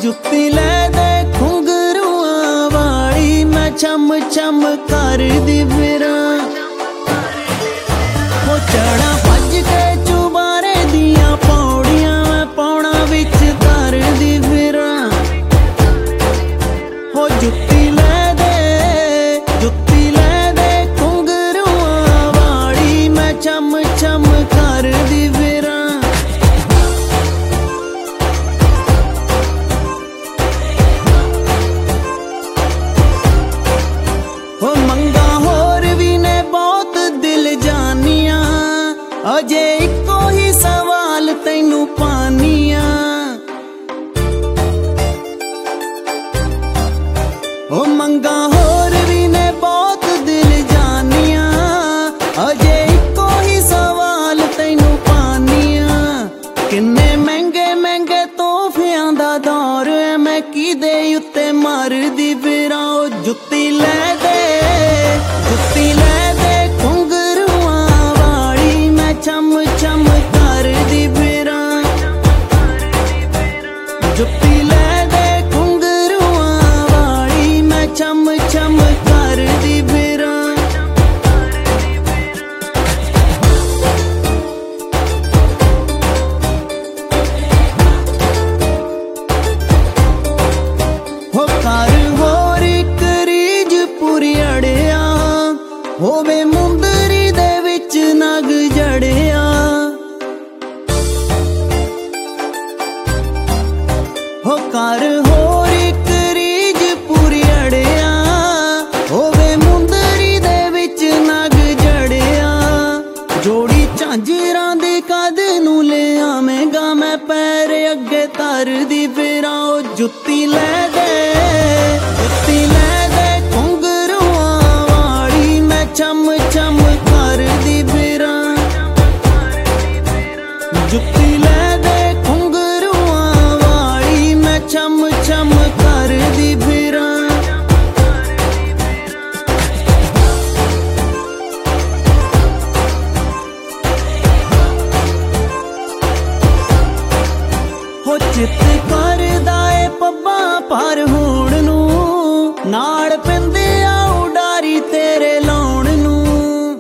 जुत्ती ले दे घुंघरूआं वाली मैं चम चम कर दी फिरां हो चढ़ा भज के चुबारे दियां पौड़ियां मैं पौड़ा विच कर दी फिरां हो जुत्ती ले दे घुंघरूआं वाली मैं चम चम कर दी फिरां हो मंगा होर भी ने बहुत दिल जानिया अजे इको ही सवाल तैनू पानिया हो मंगा होर भी ने बहुत दिल जानिया अजे इको ही सवाल तैनू पानिया किन्ने महंगे महंगे तोहफियां दा दौर है मैं किदे उत्ते मरदी फिरां जुत्ती ले दे घुंघरूआं वाली मैं चम चम कर दी फिरां जुत्ती ले दे घुंघरूआं वाली मैं चम चम कर दी फिरां हो कर होर इक रीज पूरी अड़िया होवे मुंदरी दे विच नग जड़िया हो कर होर इक रीज पूरी अड़िया होवे मुंदरी दे विच नग जड़िया जोड़ी झांजरां दी कद नूं ले आवेंगा मैं पैर अगे धर दी फिरां जुत्ती ले दे घुंघरूआं वाली मैं चम चम कर दी फिरां जुत्ती ले दे घुंघरूआं वाली मैं चम चम कर दी फिरां हो चित करदा ए पब्बां पर होण नूं नाल पैंदे आ उडारी तेरे लाउण नूं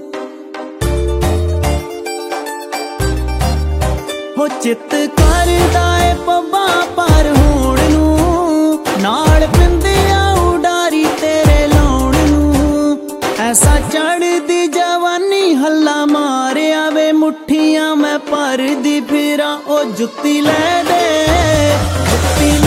हो चित करदा ए पब्बां पर होण नूं नाल पैंदे आ उडारी तेरे लाउण नूं ऐसा चढ़दी जवानी हल्ला मारिया वे मुट्ठियां मैं भरदी फिरां ओ जुत्ती ले दे